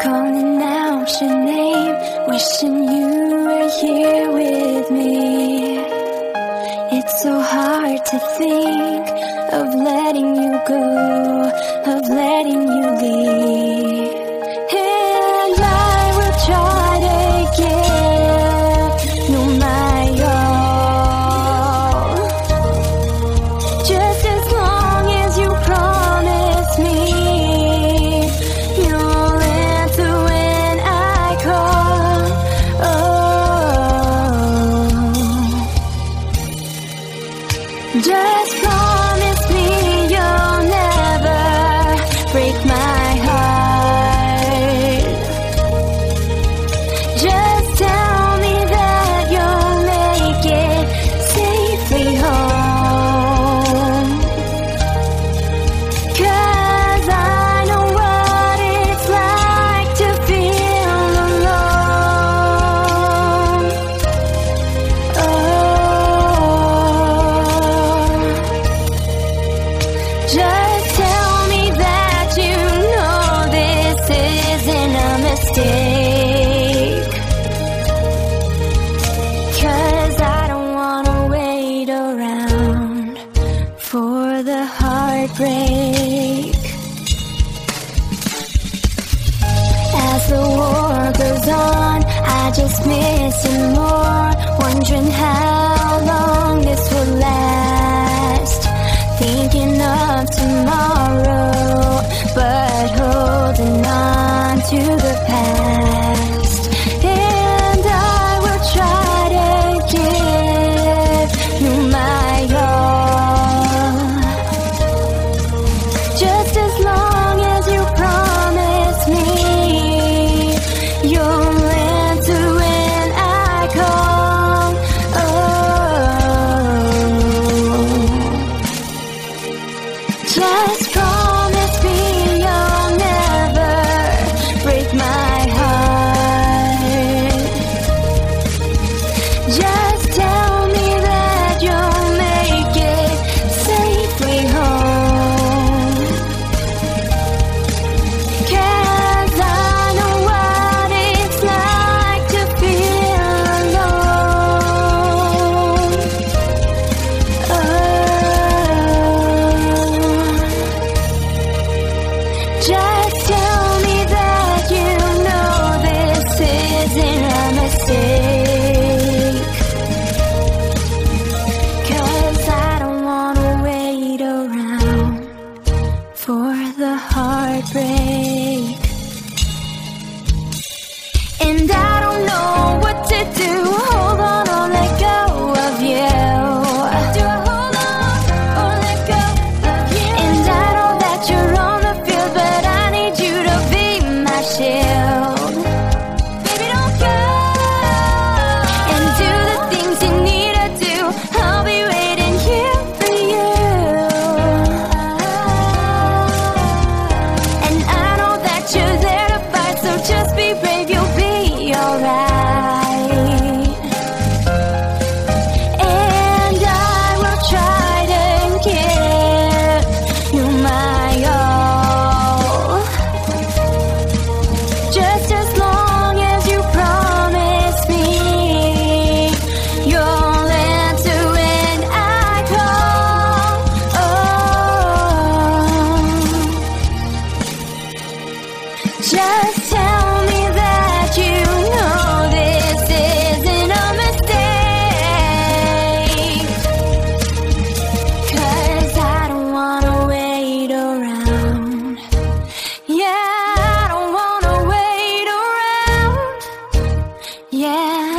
calling out your name, wishing you were here with me. It's so hard to think of letting you go, of letting you leave. And I will try to give you my all, just as long as you promise me you'll answer when I call. Just promise me you'll never break my heart. Just tell me that you'll make it safely home. 'Cause I know what it's like to feel alone. Just tell me that you know this isn't a mistake. 'Cause I don't wanna wait around for the heartbreak. As the war goes on, I just miss you more, wondering how long this will last. Thinking of tomorrow, but holding on to the past. And I will try to give you my all, just as long as you promise me you'll answer when I call. Just promise me you'll never break my heart. Just tell me that you'll make it safely home. 'Cause I know what it's like to feel alone. Just tell me that you know this isn't a mistake. 'Cause I don't wanna wait around for the heartbreak. And I don't know what to do. Hold on or let go of you. Do I hold on or let go of you? And I know that you're on the field, but I need you to be my shield. Baby, don't go. And do the things you need to do. I'll be waiting here for you. And I know that you're there to fight, so just be brave, you'll be alright. And I will try to give you my all, just as long as you promise me you'll answer when I call. Just tell me that you know this isn't a mistake. 'Cause I don't wanna wait around. Yeah, I don't wanna wait around. Yeah.